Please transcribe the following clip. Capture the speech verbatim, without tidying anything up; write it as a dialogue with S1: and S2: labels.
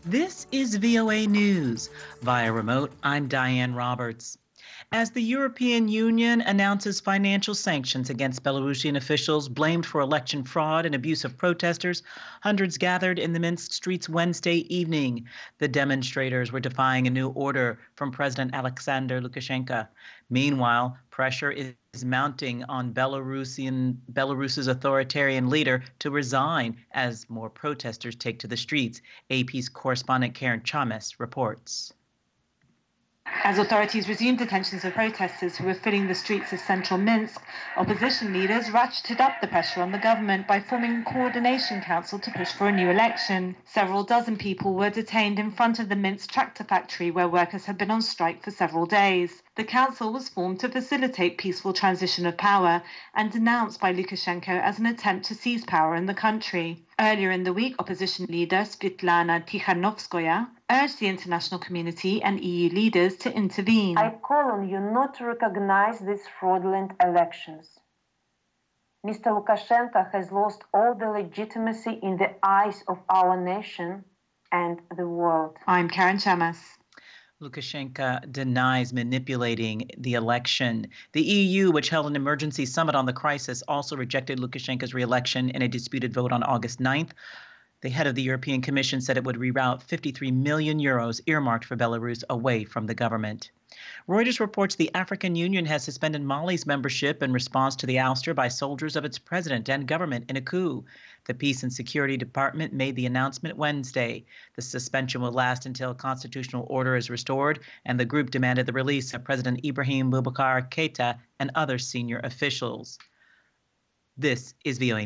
S1: This is V O A News. Via remote, I'm Diane Roberts. As the European Union announces financial sanctions against Belarusian officials blamed for election fraud and abuse of protesters, hundreds gathered in the Minsk streets Wednesday evening. The demonstrators were defying a new order from President Alexander Lukashenko. Meanwhile, pressure is mounting on Belarusian Belarus's authoritarian leader to resign as more protesters take to the streets. A P's correspondent Karen Chames reports.
S2: As authorities resumed detentions of protesters who were filling the streets of central Minsk, opposition leaders ratcheted up the pressure on the government by forming a coordination council to push for a new election. Several dozen people were detained in front of the Minsk tractor factory where workers had been on strike for several days. The council was formed to facilitate peaceful transition of power and denounced by Lukashenko as an attempt to seize power in the country. Earlier in the week, opposition leader Svetlana Tikhanovskaya urged the international community and E U leaders to intervene.
S3: I call on you not to recognize these fraudulent elections. Mister Lukashenko has lost all the legitimacy in the eyes of our nation and the world.
S2: I'm Karen Chames.
S1: Lukashenko denies manipulating the election. The E U, which held an emergency summit on the crisis, also rejected Lukashenko's re-election in a disputed vote on August ninth. The head of the European Commission said it would reroute fifty-three million euros earmarked for Belarus away from the government. Reuters reports the African Union has suspended Mali's membership in response to the ouster by soldiers of its president and government in a coup. The Peace and Security Department made the announcement Wednesday. The suspension will last until constitutional order is restored, and the group demanded the release of President Ibrahim Boubacar Keita and other senior officials. This is V O A